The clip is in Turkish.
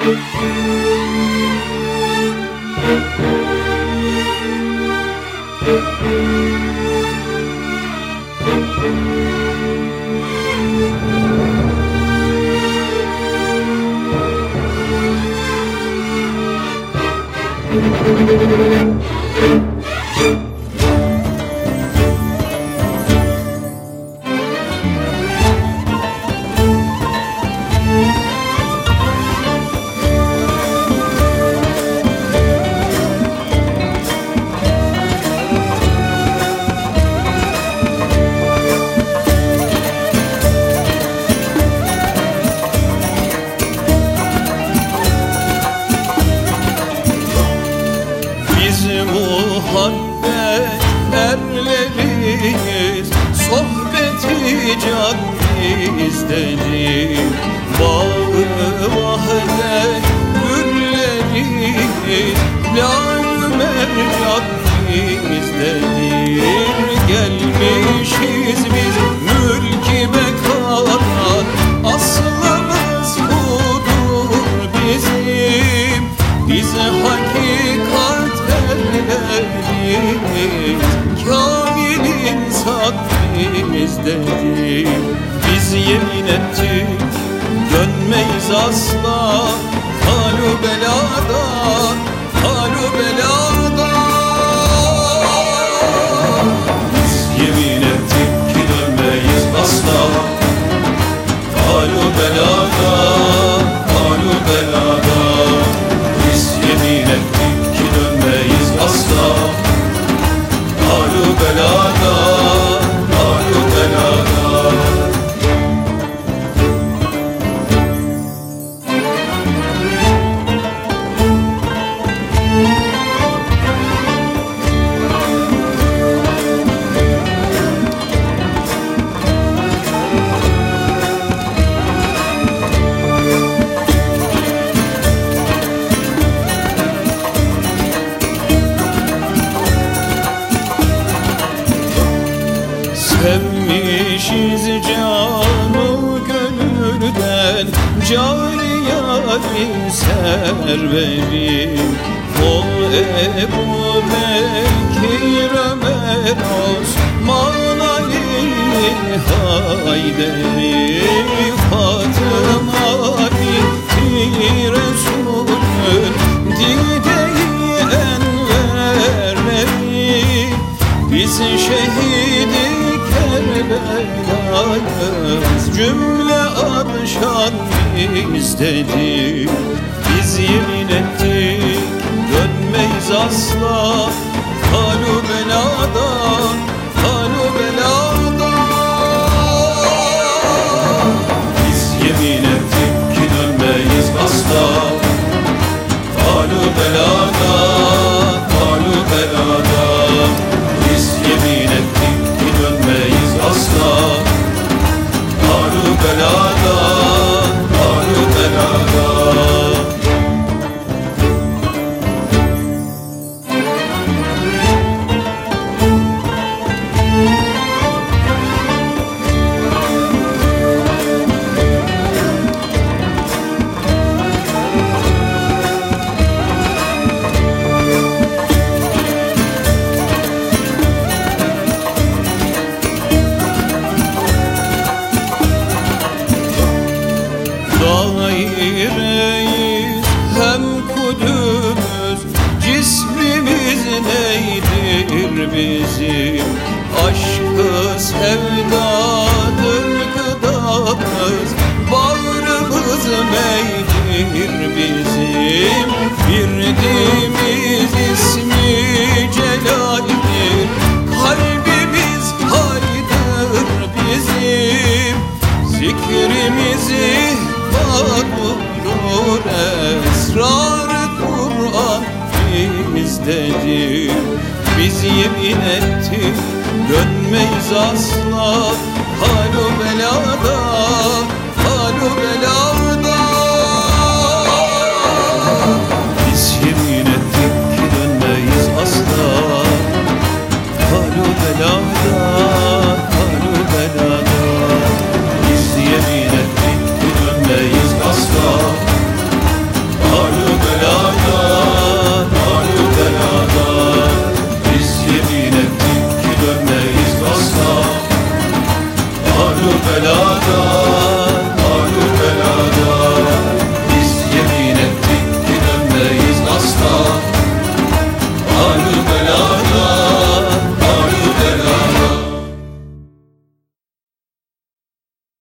Muhabbet erleriyiz, sohbeti can bizdedir. Bağı vahdet gülleri, lal mercan bizdedir. Gelmişiz biz mülk-i bekara, aslımız budur bizim. Biz hakikat kamil insan bizdedir. Biz yemin ettik dönmeyiz asla, halu belada, halu belada. Biz yemin ettik ki dönmeyiz asla, halu belada, halu belada. Biz yemin ettik ki dönmeyiz asla, halu belada, halu belada. Sevmişiz canı gönülden, cari yâri serveri. Ol Ebu Bekir Ömer Osman Ali Hayderi. Fatıma binti Resul'ün dide-i enverleri. Biz şehidi Kerbela'yız, cümle abşan bizdedir. Biz yemin ettik dönmeyiz asla, halu belada, halu belada. Biz yemin ettik ki dönmeyiz asla, halu belada, halu belada. Biz yemin ettik ki dönmeyiz asla, halu belada, halu belada. Daireyiz hem kulümüz, cismimiz neydir bizim? Aşkı sevdadır gıdamız, bağrımız meydir bizim. Bildiğimiz ismi celaldir, kalbimiz haydır bizim. Zikrimizi buyurur, esrar-ı Kur'an bizdedir. Biz yemin ettik dönmeyiz asla, halu belada, halu belada.